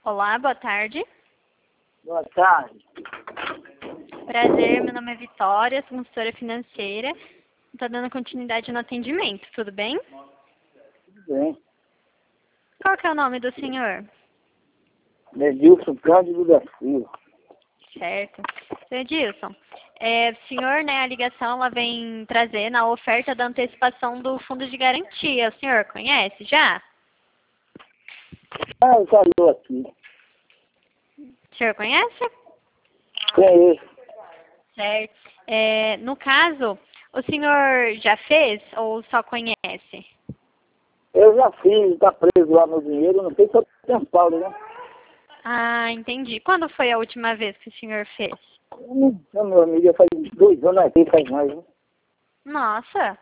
Olá, boa tarde. Boa tarde. Prazer, meu nome é Vitória, sou consultora financeira. Estou dando continuidade no atendimento, tudo bem? Tudo bem. Qual que é o nome do senhor? Edilson Cândido da Silva. Certo. Seu Edilson, o senhor, né, a ligação ela vem trazendo a oferta da antecipação do fundo de garantia. O senhor conhece já? Ah, falou aqui. O senhor conhece? Conheço. Certo. No caso, o senhor já fez ou só conhece? Eu já fiz, está preso lá no dinheiro, não sei se eu tenho Paulo, né? Ah, entendi. Quando foi a última vez que o senhor fez? Meu amigo, faz 2 anos aqui, faz mais, né? Nossa.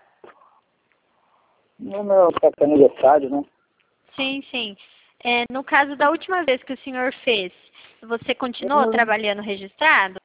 No meu aniversário, né? Sim, sim. No caso da última vez que o senhor fez, você continuou trabalhando registrado?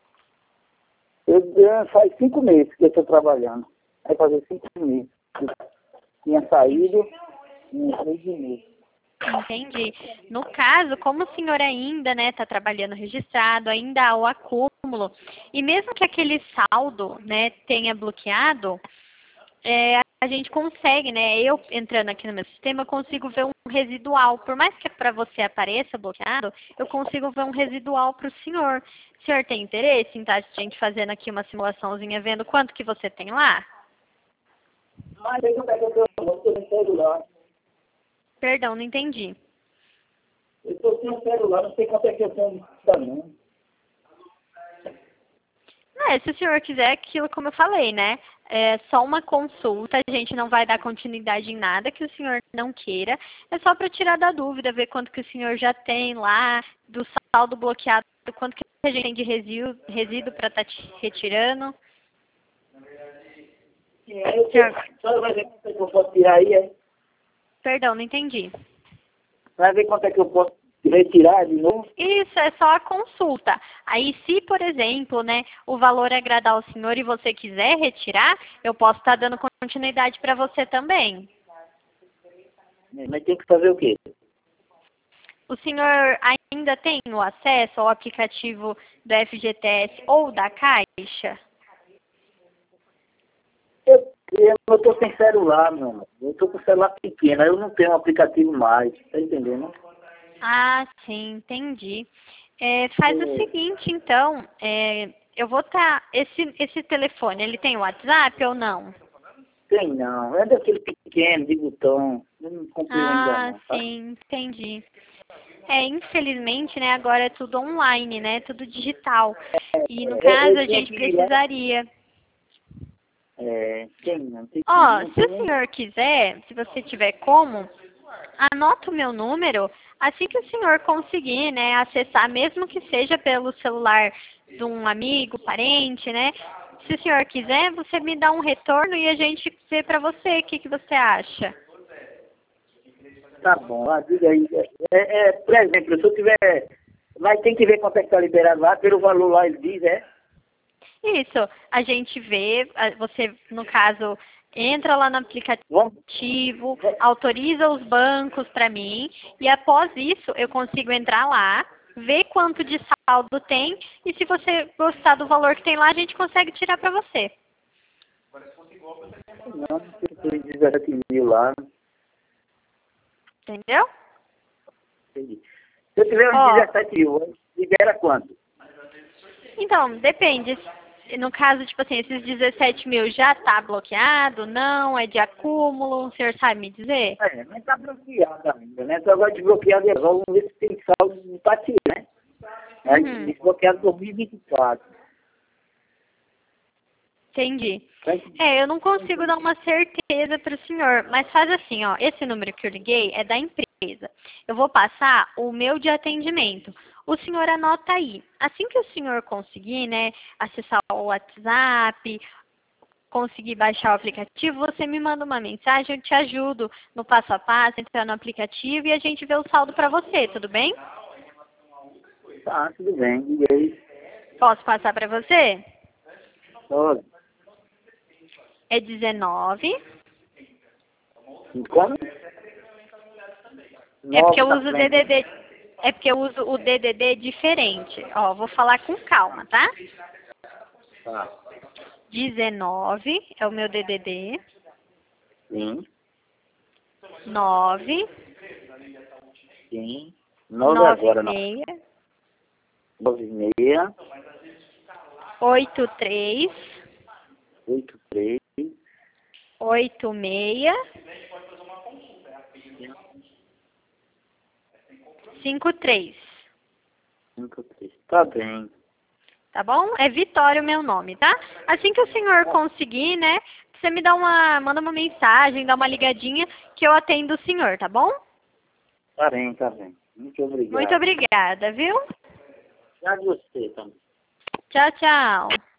Faz 5 meses que eu estou trabalhando. Vai fazer 5 meses. Tinha saído em 6 meses. Entendi. No caso, como o senhor ainda, né, está trabalhando registrado, ainda há o acúmulo, e mesmo que aquele saldo, né, tenha bloqueado, a gente consegue, né, eu entrando aqui no meu sistema, eu consigo ver um residual. Por mais que para você apareça bloqueado, eu consigo ver um residual para o senhor. O senhor tem interesse em estar a gente fazendo aqui uma simulaçãozinha, vendo quanto que você tem lá? Mas aí como é que eu estou sem celular? Perdão, não entendi. Eu estou sem celular, não sei quanto é que eu tenho também. Se o senhor quiser, aquilo como eu falei, né? É só uma consulta, a gente não vai dar continuidade em nada que o senhor não queira. É só para tirar da dúvida, ver quanto que o senhor já tem lá, do saldo bloqueado, quanto que a gente tem de resíduo para estar retirando. Só vai ver quanto é que eu posso tirar aí, é? Perdão, não entendi. Vai ver quanto é que eu posso retirar de novo? Isso, é só a consulta. Aí, se, por exemplo, né, o valor agradar ao senhor e você quiser retirar, eu posso estar dando continuidade para você também. Mas tem que fazer o quê? O senhor ainda tem o acesso ao aplicativo do FGTS ou da Caixa? Eu estou sem celular, meu irmão. Eu estou com celular pequeno, eu não tenho um aplicativo mais, tá entendendo? Ah, sim, entendi. Faz o seguinte, então, eu vou estar... Esse telefone, ele tem WhatsApp ou não? Tem não, é daquele pequeno, de botão. Eu não comprei ainda não, tá? Sim, entendi. Infelizmente, né, agora é tudo online, né, tudo digital. E no caso a gente precisaria... Tem não. Tem, Se o senhor quiser, se você tiver como, anota o meu número, assim que o senhor conseguir, né, acessar, mesmo que seja pelo celular de um amigo, parente, né, se o senhor quiser, você me dá um retorno e a gente vê para você, o que que você acha? Tá bom, diga aí. Por exemplo, se eu tiver... Mas tem que ver quanto é que tá liberado lá, pelo valor lá ele diz, Isso, a gente vê, você, no caso, entra lá no aplicativo, autoriza os bancos para mim, e após isso eu consigo entrar lá, ver quanto de saldo tem, e se você gostar do valor que tem lá, a gente consegue tirar para você. Não, tem 17 mil lá. Entendeu? Entendi. Se eu tiver uns 17 mil, libera quanto? Então, depende. No caso, tipo assim, esses 17 mil já tá bloqueado? Não? É de acúmulo? O senhor sabe me dizer? Mas tá bloqueado ainda, né? Só agora desbloqueado é vamos ver se tem saldo para tirar, né? Desbloqueado 2024. Entendi. Eu não consigo dar uma certeza para o senhor, mas faz assim, ó, esse número que eu liguei é da empresa. Eu vou passar o meu de atendimento. O senhor anota aí. Assim que o senhor conseguir, né, acessar o WhatsApp, conseguir baixar o aplicativo, você me manda uma mensagem, eu te ajudo no passo a passo, entrar no aplicativo e a gente vê o saldo para você, tudo bem? Tá, tudo bem. E aí? Posso passar para você? Pode. É 19. Como? É porque eu uso o DDD. É porque eu uso o DDD diferente. Ó, vou falar com calma, tá? Tá. 19 é o meu DDD. Sim. 9. Sim. 9 agora, não. 6. 9,6. 83. 8,3. 86. 53. 5,3. Tá bem. Tá bom? É Vitória o meu nome, tá? Assim que o senhor conseguir, né? Você me dá manda uma mensagem, dá uma ligadinha que eu atendo o senhor, tá bom? Tá bem, tá bem. Muito obrigado. Muito obrigada, viu? Já você também. Tchau, tchau.